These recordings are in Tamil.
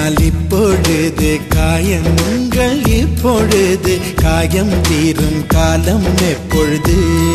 உன்னால் இப்பொழுது காயங்கள் இப்பொழுது காயம் தீரும் காலம் எப்பொழுது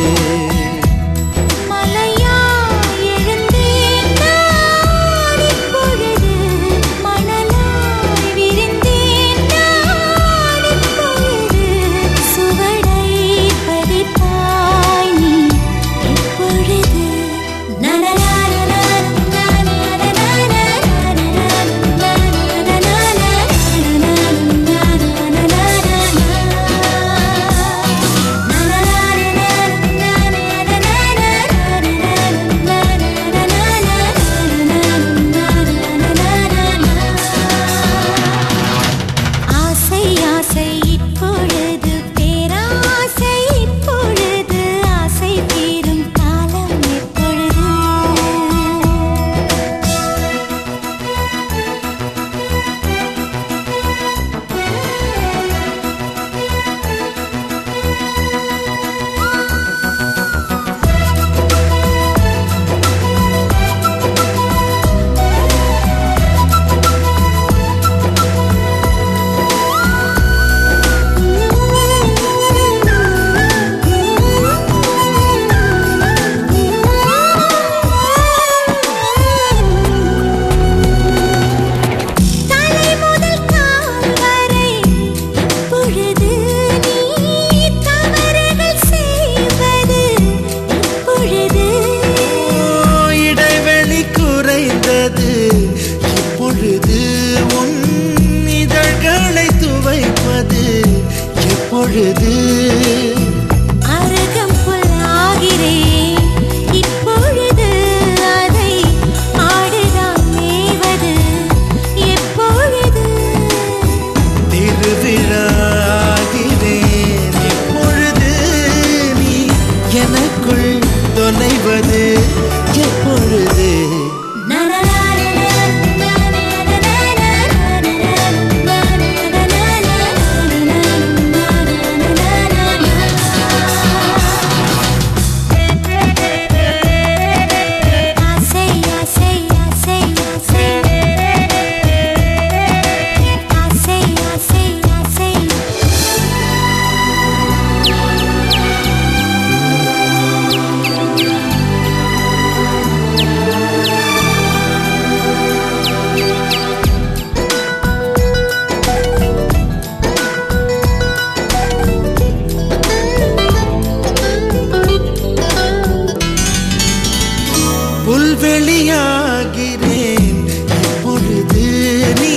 புல்வெளியாகிறேன் இப்பொழுது நீ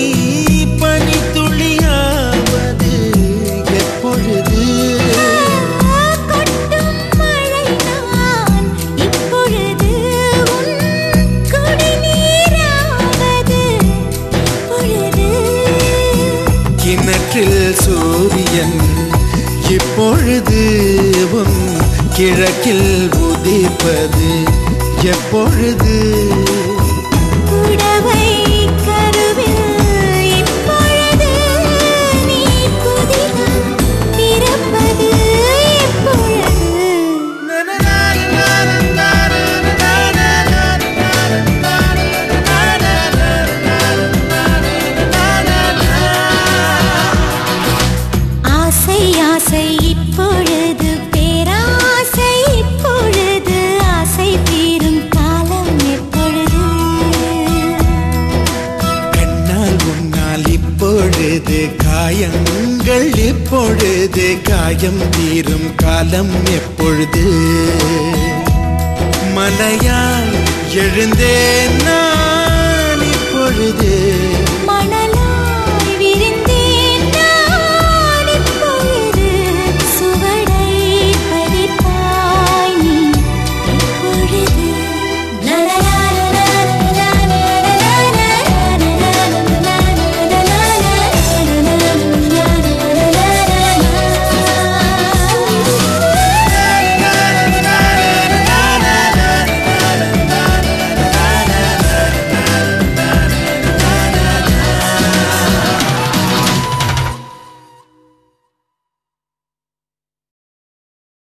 பனித்துளியாவது எப்பொழுது கொட்டும் மழை நான் இப்பொழுது உன் குடிநீராவது எப்பொழுது கிணற்றில் சூரியன் இப்பொழுது உன் கிழக்கில் உதிப்பது எப்பொழுது புடவை கருவில் இப்பொழுது நீ புதிதாய் பிறப்பது எப்பொழுது ஆசை ஆசை இப்பொழுது பேராசை இப்பொழுது ஆசை தீரும் காலம் எப்பொழுது கண்ணால் உன்னால் இப்பொழுது காயங்கள் இப்பொழுது காயம் தீரும் காலம் எப்பொழுது மலையால் எழுந்தேன் நான் இப்பொழுது